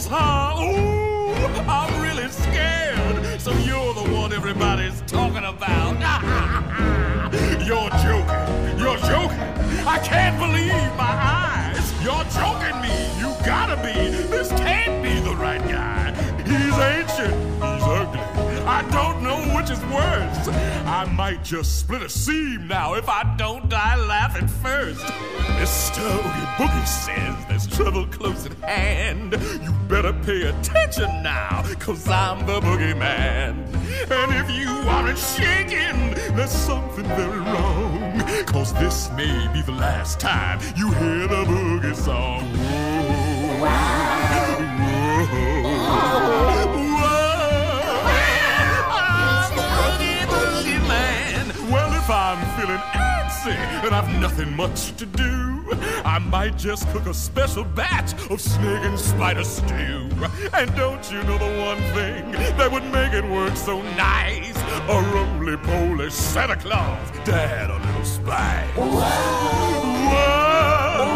balls, huh? Ooh, I'm really scared. So you're the one everybody's talking about. You're joking. You're joking. I can't believe my eyes. You're joking me. You gotta be. This can't be the right guy. He's ancient. He's ugly. I don't know which is worse. I might just split a seam now if I don't die laughing first. Mr. Oogie Boogie says there's trouble close at hand. You better pay attention now, 'cause I'm the boogeyman. And if you aren't shaking, there's something very wrong, 'cause this may be the last time you hear the boogie song. Whoa. Whoa. If I'm feeling antsy and I've nothing much to do, I might just cook a special batch of snake and spider stew. And don't you know the one thing that would make it work so nice? A roly-poly Santa Claus to add a little spice. Whoa. Whoa.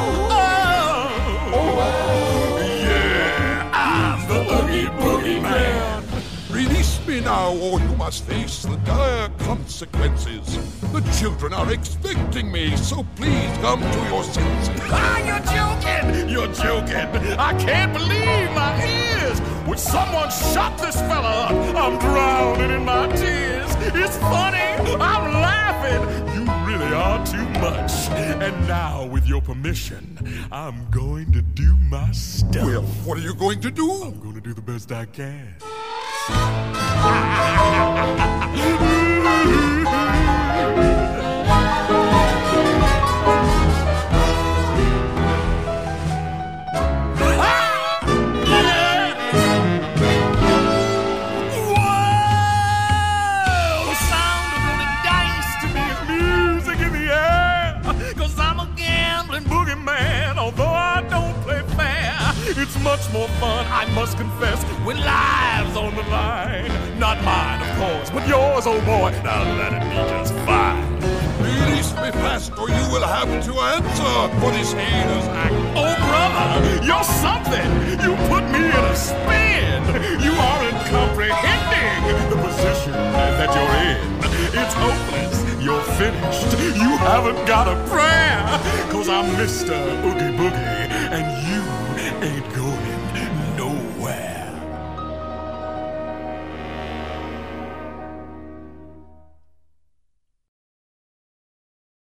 Oh. Yeah, I'm the Oogie Boogie Man. Release me now, or you must face the dire consequences. The children are expecting me, so please come to your senses. Ah, you're joking! You're joking! I can't believe my ears! Would someone shut this fella up? I'm drowning in my tears. It's funny! I'm laughing! You really are too much. And now, with your permission, I'm going to do my stuff. Well, what are you going to do? I'm going to do the best I can. It's much more fun, I must confess, when lives on the line. Not mine, of course, but yours, oh boy. Now let it be just fine. Release me fast, or you will have to answer for this heinous act. Oh, brother, you're something. You put me in a spin. You aren't comprehending the position that you're in. It's hopeless. You're finished. You haven't got a prayer, 'cause I'm Mr. Oogie Boogie, and you ain't going